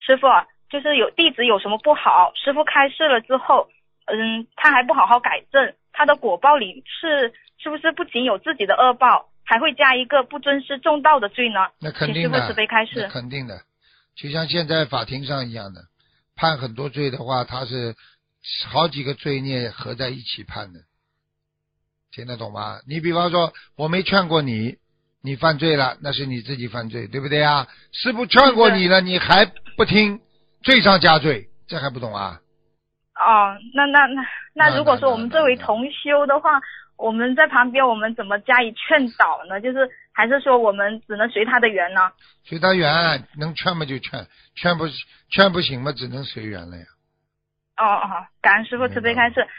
师傅啊，就是有弟子有什么不好，师傅开示了之后，他还不好好改正，他的果报里是不是不仅有自己的恶报，还会加一个不尊师重道的罪呢？ 那肯定请师傅慈的， 悲开示。 那肯定的，就像现在法庭上一样的，判很多罪的话，他是好几个罪孽合在一起判的，听得懂吗？你比方说，我没劝过你，你犯罪了，那是你自己犯罪，对不对啊？师父劝过你了，你还不听，罪上加罪，这还不懂啊？ 哦，那如果说我们作为同修的话，我们在旁边我们怎么加以劝导呢？就是还是说我们只能随他的缘呢？ 随他缘，能劝嘛就劝，劝不行嘛，只能随缘了呀。 哦，感恩师父慈悲开示。